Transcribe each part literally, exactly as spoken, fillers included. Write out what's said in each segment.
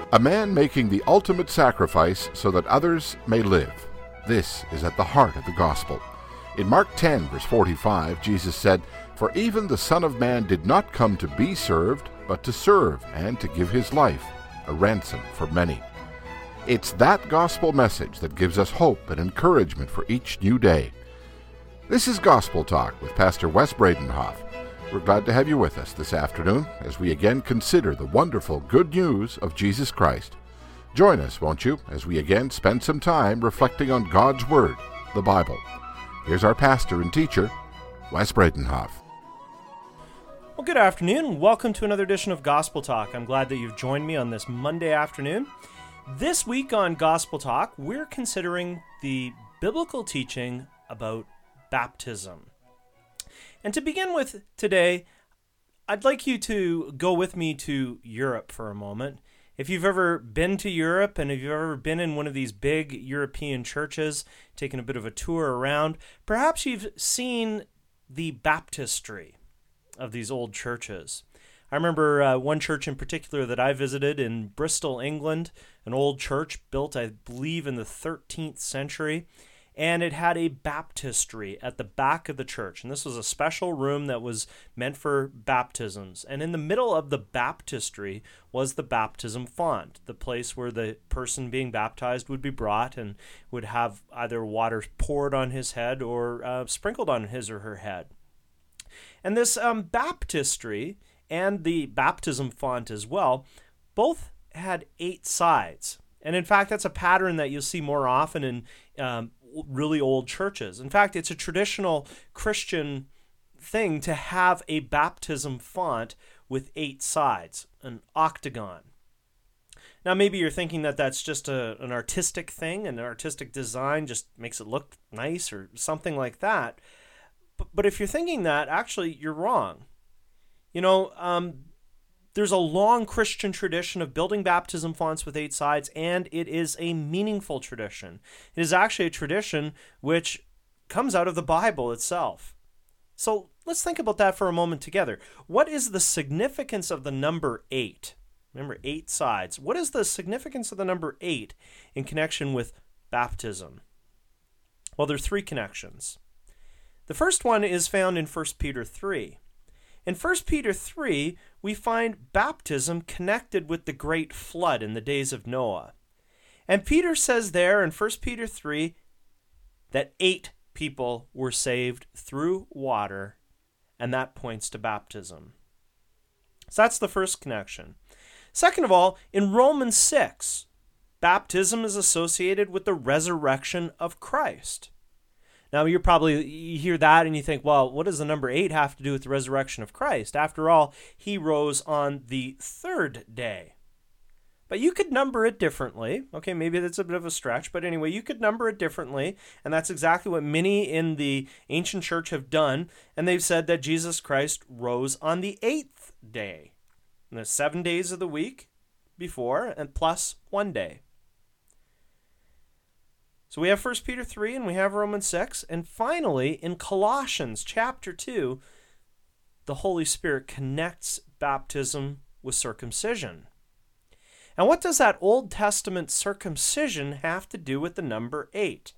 A man making the ultimate sacrifice so that others may live. This is at the heart of the gospel. In Mark ten, verse forty-five, Jesus said, "For even the Son of Man did not come to be served, but to serve and to give his life, a ransom for many." It's that gospel message that gives us hope and encouragement for each new day. This is Gospel Talk with Pastor Wes Bradenhoff. We're glad to have you with us this afternoon as we again consider the wonderful good news of Jesus Christ. Join us, won't you, as we again spend some time reflecting on God's Word, the Bible. Here's our pastor and teacher, Wes Bradenhoff. Well, good afternoon. Welcome to another edition of Gospel Talk. I'm glad that you've joined me on this Monday afternoon. This week on Gospel Talk, we're considering the biblical teaching about baptism. And to begin with today, I'd like you to go with me to Europe for a moment. If you've ever been to Europe and if you've ever been in one of these big European churches, taken a bit of a tour around, perhaps you've seen the baptistry of these old churches. I remember uh, one church in particular that I visited in Bristol, England, an old church built, I believe, in the thirteenth century. And it had a baptistry at the back of the church. And this was a special room that was meant for baptisms. And in the middle of the baptistry was the baptism font, the place where the person being baptized would be brought and would have either water poured on his head or uh, sprinkled on his or her head. And this um, baptistry and the baptism font as well, both had eight sides. And in fact, that's a pattern that you'll see more often in um, really old churches. In fact, it's a traditional Christian thing to have a baptism font with eight sides, an octagon. Now, maybe you're thinking that that's just a, an artistic thing, an artistic design just makes it look nice or something like that. But, but if you're thinking that, actually, you're wrong. You know, um, there's a long Christian tradition of building baptism fonts with eight sides, and it is a meaningful tradition. It is actually a tradition which comes out of the Bible itself. So let's think about that for a moment together. What is the significance of the number eight? Remember, eight sides. What is the significance of the number eight in connection with baptism? Well, there are three connections. The first one is found in First Peter three. In First Peter three, we find baptism connected with the great flood in the days of Noah. And Peter says there in First Peter three that eight people were saved through water, and that points to baptism. So that's the first connection. Second of all, in Romans six, baptism is associated with the resurrection of Christ. Now, you probably you hear that and you think, well, what does the number eight have to do with the resurrection of Christ? After all, he rose on the third day. But you could number it differently. Okay, maybe that's a bit of a stretch, but anyway, you could number it differently, and that's exactly what many in the ancient church have done, and they've said that Jesus Christ rose on the eighth day. And there's seven days of the week before, and plus one day. So we have First Peter three and we have Romans six. And finally, in Colossians chapter two, the Holy Spirit connects baptism with circumcision. And what does that Old Testament circumcision have to do with the number eight?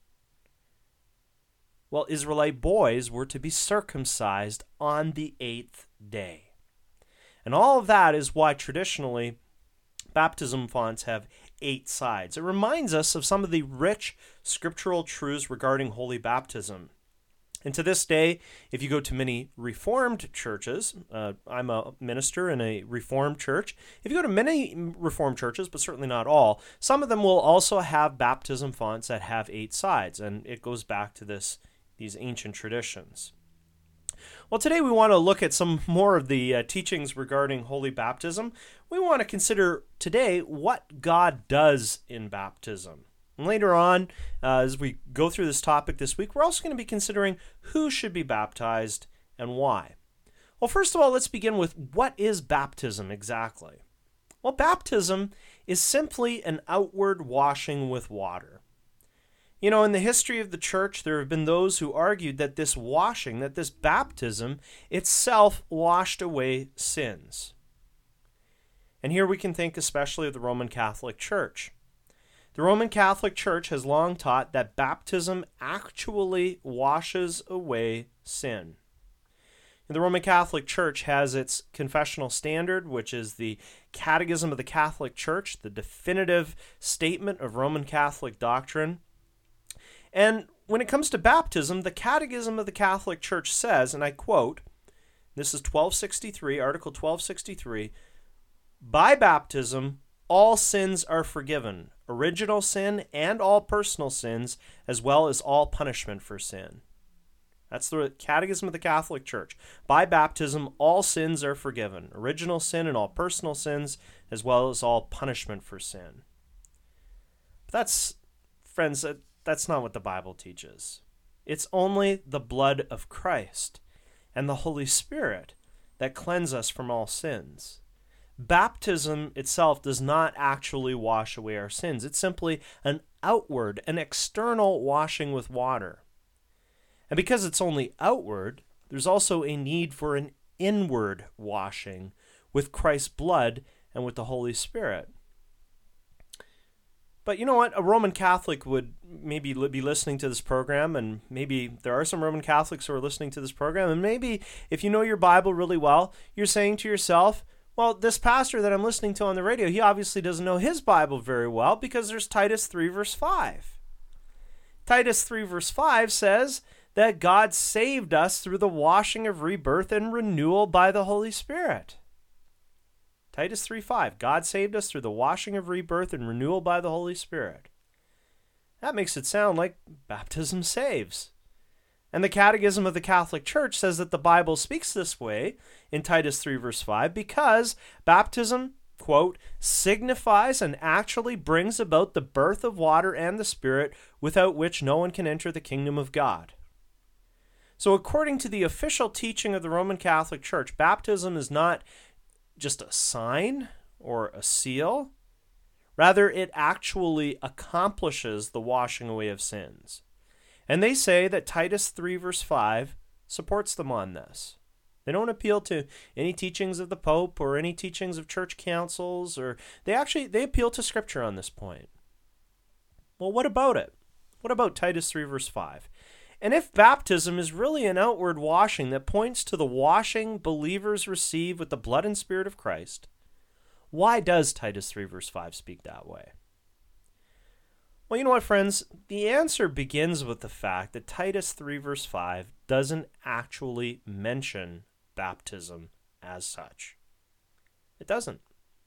Well, Israelite boys were to be circumcised on the eighth day. And all of that is why traditionally baptism fonts have eight sides. It reminds us of some of the rich scriptural truths regarding holy baptism. And to this day, if you go to many Reformed churches, uh, I'm a minister in a Reformed church. If you go to many Reformed churches, but certainly not all, some of them will also have baptism fonts that have eight sides, and it goes back to this these ancient traditions. Well, today we want to look at some more of the uh, teachings regarding holy baptism. We want to consider today what God does in baptism. And later on, uh, as we go through this topic this week, we're also going to be considering who should be baptized and why. Well, first of all, let's begin with what is baptism exactly? Well, baptism is simply an outward washing with water. You know, in the history of the church, there have been those who argued that this washing, that this baptism itself washed away sins. And here we can think especially of the Roman Catholic Church. The Roman Catholic Church has long taught that baptism actually washes away sin. And the Roman Catholic Church has its confessional standard, which is the Catechism of the Catholic Church, the definitive statement of Roman Catholic doctrine. And when it comes to baptism, the Catechism of the Catholic Church says, and I quote, this is twelve sixty-three, Article twelve sixty-three, "By baptism, all sins are forgiven, original sin and all personal sins, as well as all punishment for sin." That's the Catechism of the Catholic Church. By baptism, all sins are forgiven, original sin and all personal sins, as well as all punishment for sin. But that's, friends, that's not what the Bible teaches. It's only the blood of Christ and the Holy Spirit that cleanse us from all sins. Baptism itself does not actually wash away our sins. It's simply an outward, an external washing with water. And because it's only outward, there's also a need for an inward washing with Christ's blood and with the Holy Spirit. But you know what? A Roman Catholic would maybe be listening to this program, and maybe there are some Roman Catholics who are listening to this program, and maybe if you know your Bible really well, you're saying to yourself, well, this pastor that I'm listening to on the radio, he obviously doesn't know his Bible very well because there's Titus three verse five. Titus three verse five says that God saved us through the washing of rebirth and renewal by the Holy Spirit. Titus three five, God saved us through the washing of rebirth and renewal by the Holy Spirit. That makes it sound like baptism saves. And the Catechism of the Catholic Church says that the Bible speaks this way in Titus three verse five because baptism, quote, signifies and actually brings about the birth of water and the Spirit, without which no one can enter the kingdom of God. So according to the official teaching of the Roman Catholic Church, baptism is not just a sign or a seal. Rather, it actually accomplishes the washing away of sins. And they say that Titus three verse five supports them on this. They don't appeal to any teachings of the Pope or any teachings of church councils, or they actually they appeal to Scripture on this point. Well, what about it? What about Titus three verse five? And if baptism is really an outward washing that points to the washing believers receive with the blood and Spirit of Christ, why does Titus three verse five speak that way? Well, you know what, friends? The answer begins with the fact that Titus three verse five doesn't actually mention baptism as such. It doesn't.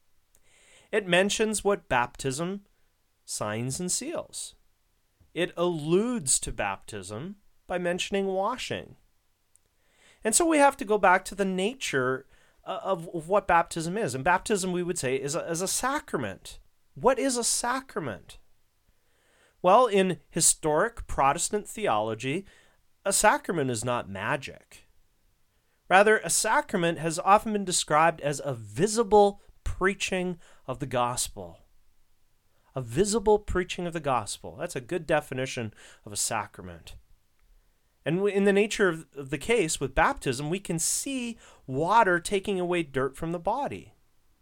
It mentions what baptism signs and seals. It alludes to baptism by mentioning washing. And so we have to go back to the nature of, of what baptism is. And baptism, we would say, is a, is a sacrament. What is a sacrament? Well, in historic Protestant theology, a sacrament is not magic. Rather, a sacrament has often been described as a visible preaching of the gospel. A visible preaching of the gospel. That's a good definition of a sacrament. And in the nature of the case with baptism, we can see water taking away dirt from the body.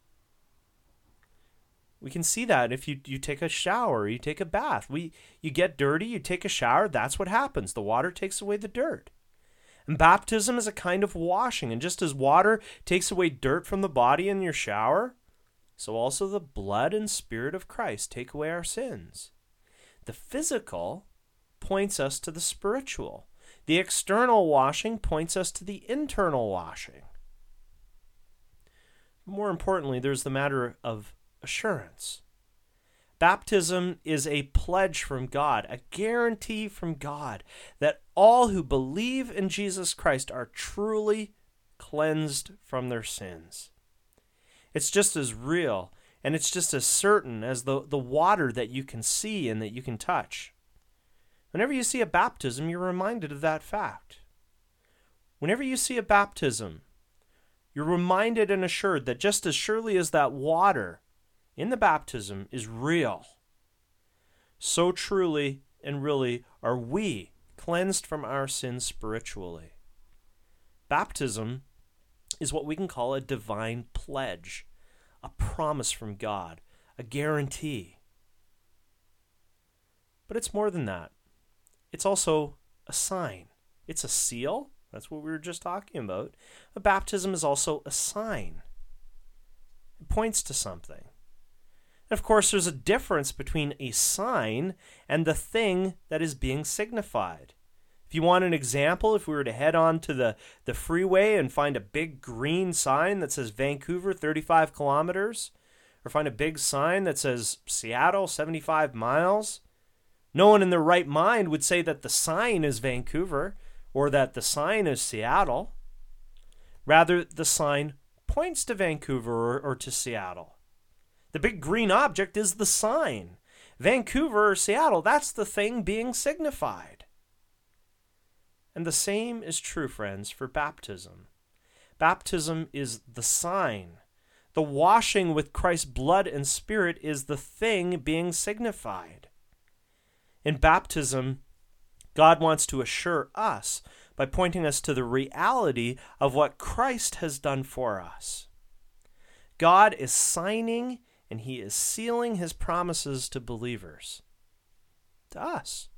We can see that if you, you take a shower, you take a bath. We you get dirty, you take a shower, that's what happens. The water takes away the dirt. And baptism is a kind of washing. And just as water takes away dirt from the body in your shower, so also the blood and Spirit of Christ take away our sins. The physical points us to the spiritual. The external washing points us to the internal washing. More importantly, there's the matter of assurance. Baptism is a pledge from God, a guarantee from God that all who believe in Jesus Christ are truly cleansed from their sins. It's just as real and it's just as certain as the, the water that you can see and that you can touch. Whenever you see a baptism, you're reminded of that fact. Whenever you see a baptism, you're reminded and assured that just as surely as that water in the baptism is real, so truly and really are we cleansed from our sins spiritually. Baptism is what we can call a divine pledge, a promise from God, a guarantee. But it's more than that. It's also a sign. It's a seal. That's what we were just talking about. A baptism is also a sign. It points to something. And of course, there's a difference between a sign and the thing that is being signified. If you want an example, if we were to head on to the, the freeway and find a big green sign that says Vancouver, thirty-five kilometers, or find a big sign that says Seattle, seventy-five miles, no one in their right mind would say that the sign is Vancouver or that the sign is Seattle. Rather, the sign points to Vancouver or, or to Seattle. The big green object is the sign. Vancouver or Seattle, that's the thing being signified. And the same is true, friends, for baptism. Baptism is the sign. The washing with Christ's blood and Spirit is the thing being signified. In baptism, God wants to assure us by pointing us to the reality of what Christ has done for us. God is signing and he is sealing his promises to believers, to us.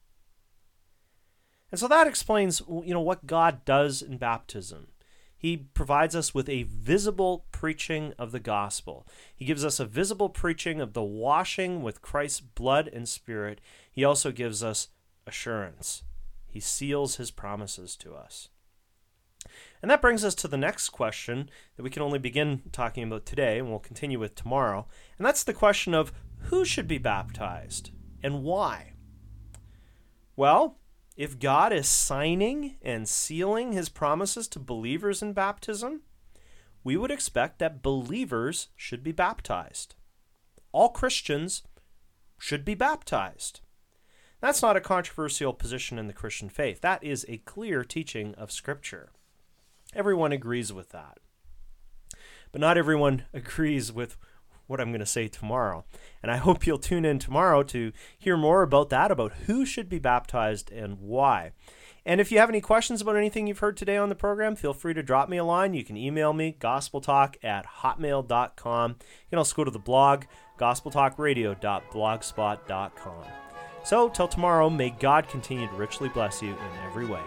And so that explains, you know, what God does in baptism. He provides us with a visible preaching of the gospel. He gives us a visible preaching of the washing with Christ's blood and Spirit. He also gives us assurance. He seals his promises to us. And that brings us to the next question that we can only begin talking about today, and we'll continue with tomorrow. And that's the question of who should be baptized and why? Well, if God is signing and sealing his promises to believers in baptism, we would expect that believers should be baptized. All Christians should be baptized. That's not a controversial position in the Christian faith. That is a clear teaching of Scripture. Everyone agrees with that. But not everyone agrees with what I'm going to say tomorrow. And I hope you'll tune in tomorrow to hear more about that, about who should be baptized and why. And if you have any questions about anything you've heard today on the program, feel free to drop me a line. You can email me, gospeltalk at hotmail dot com. You can also go to the blog, gospel talk radio dot blogspot dot com. So, till tomorrow, may God continue to richly bless you in every way.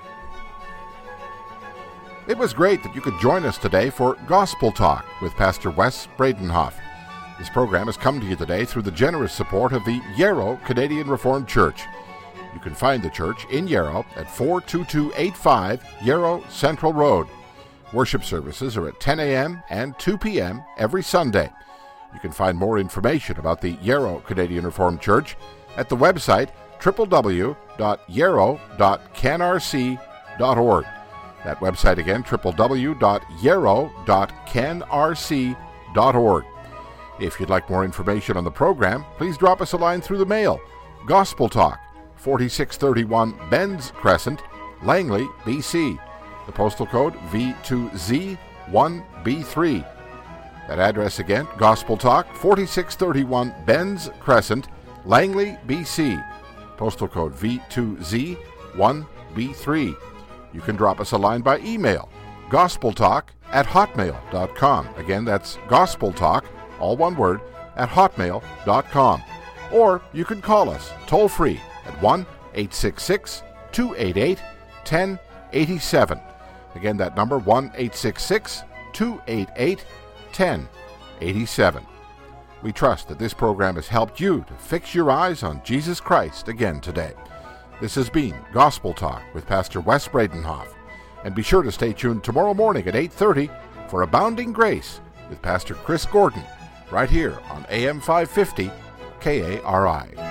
It was great that you could join us today for Gospel Talk with Pastor Wes Bradenhoff. This program has come to you today through the generous support of the Yarrow Canadian Reformed Church. You can find the church in Yarrow at four two two eight five Yarrow Central Road. Worship services are at ten a.m. and two p.m. every Sunday. You can find more information about the Yarrow Canadian Reformed Church at the website w w w dot yarrow dot can r c dot org. That website again, w w w dot yarrow dot can r c dot org. If you'd like more information on the program, please drop us a line through the mail. Gospel Talk, forty-six thirty-one Benz Crescent, Langley, B C. The postal code V two Z one B three. That address again, Gospel Talk, forty-six thirty-one Benz Crescent, Langley, B C. Postal code V two Z one B three. You can drop us a line by email, gospeltalk at hotmail dot com. Again, that's gospeltalk, all one word, at hotmail dot com. Or you can call us toll free at one eight six six two eight eight one zero eight seven. Again, that number one eight six six two eight eight one zero eight seven. We trust that this program has helped you to fix your eyes on Jesus Christ again today. This has been Gospel Talk with Pastor Wes Bradenhoff. And be sure to stay tuned tomorrow morning at eight thirty for Abounding Grace with Pastor Chris Gordon, right here on A M five fifty K A R I.